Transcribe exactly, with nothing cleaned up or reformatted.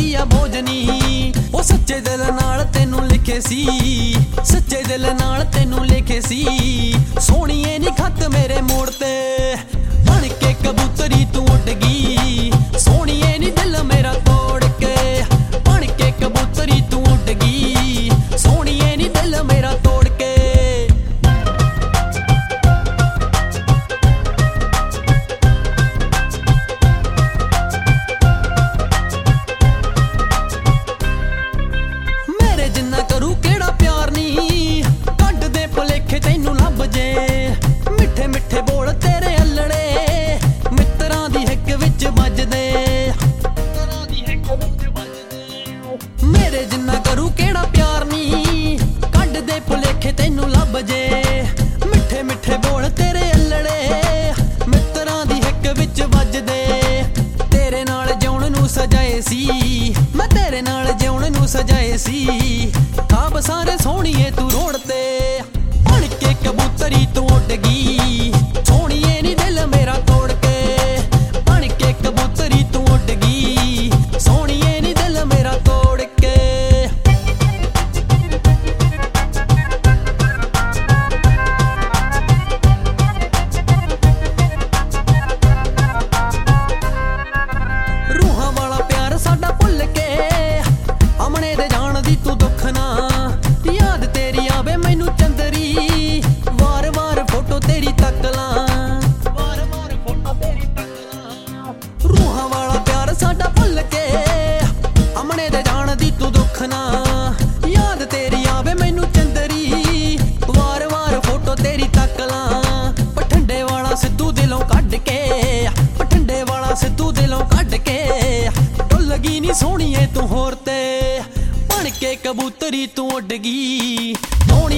दी आ भोजनी ओ सच्चे दिल नाल तेनू लिखे सी सच्चे दिल नाल तेनू लिखे सी सोहणीए नी खत मेरे मोड़ ते बन के कबूतरी तू उड़ गई सोहणीए नी दिल मेरा तोड़ के बन के कबूतरी तू उड़ गई सोहणीए नी दिल मेरा तोड़ के जिन्ना करू केड़ा प्यार नी कड दे भुलेखे तैनू लभ जे मिठे मिठे बोल तेरे अल्लड़े मित्रां दी हिक विच वजदे मेरे जिन्ना करू केड़ा प्यार नी कड दे भुलेखे तैनू लभ जे मिठे मिठे बोल तेरे अल्लड़े मित्रां दी हिक विच वजदे तेरे नाल जिउण नू सजाए सी मैं तेरे नाल जिउण नू सजाए सी खाब सारे सोहणीए तू रोड़ ते बन के कबूतरी तू उड़ गई सोहणीए नी दिल मेरा तोड़ के बन के कबूतरी तू उड़ गई सोहणीए नी दिल मेरा तोड़ के रूहां वाला प्यार साडा भुल के अमने दे जान दी तू दुख ना याद तेरी आवे मैनू चंदरी वार वार फोटो तेरी तक ला वार वार फोटो तेरी तक ला रूहां वाला प्यार साडा भुल के अमने दे जान दी तू दुख ना याद तेरी आवे मैनू चंदरी वार वार फोटो तेरी तक ला पठंडे वाला सिद्धू दिलों कढ के पठंडे वाला सिद्धू दिलों कढ के डुल गई नी सोहणीए तू होर ते बन के कबूतरी तू उड़ गई।